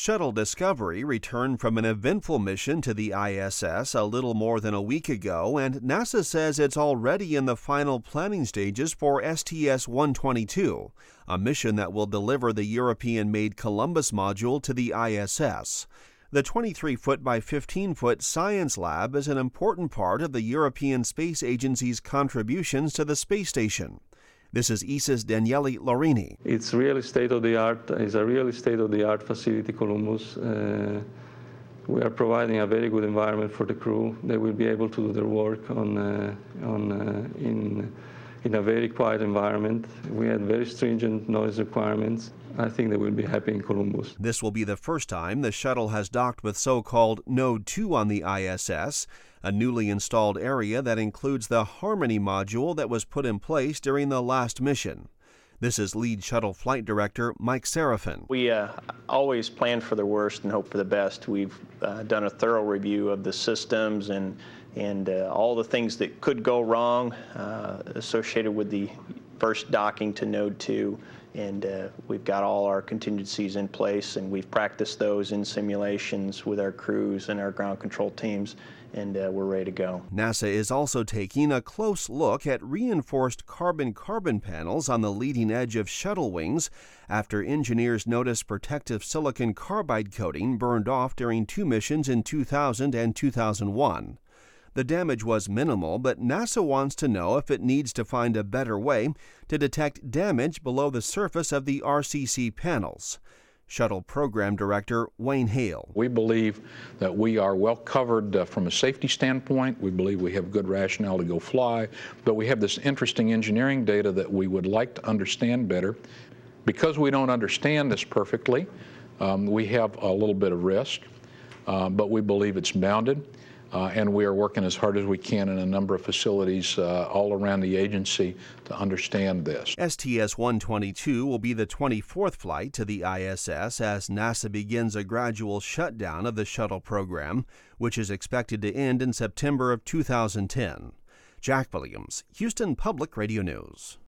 Shuttle Discovery returned from an eventful mission to the ISS a little more than a week ago, and NASA says it's already in the final planning stages for STS-122, a mission that will deliver the European-made Columbus module to the ISS. The 23-foot by 15-foot science lab is an important part of the European Space Agency's contributions to the space station. This is ESA's Daniele Lorini. It's really state-of-the-art. It's a really state-of-the-art facility, Columbus. We are providing a very good environment for the crew. They will be able to do their work in a very quiet environment. We had very stringent noise requirements. I think they will be happy in Columbus. This will be the first time the shuttle has docked with so-called Node 2 on the ISS, a newly installed area that includes the Harmony module that was put in place during the last mission. This is lead shuttle flight director Mike Serafin. We always plan for the worst and hope for the best. We've done a thorough review of the systems and all the things that could go wrong associated with the first docking to Node 2. And we've got all our contingencies in place, and we've practiced those in simulations with our crews and our ground control teams, and we're ready to go. NASA is also taking a close look at reinforced carbon-carbon panels on the leading edge of shuttle wings after engineers noticed protective silicon carbide coating burned off during two missions in 2000 and 2001. The damage was minimal, but NASA wants to know if it needs to find a better way to detect damage below the surface of the RCC panels. Shuttle Program Director Wayne Hale. We believe that we are well covered from a safety standpoint. We believe we have good rationale to go fly, but we have this interesting engineering data that we would like to understand better. Because we don't understand this perfectly, we have a little bit of risk, but we believe it's bounded. And we are working as hard as we can in a number of facilities all around the agency to understand this. STS-122 will be the 24th flight to the ISS as NASA begins a gradual shutdown of the shuttle program, which is expected to end in September of 2010. Jack Williams, Houston Public Radio News.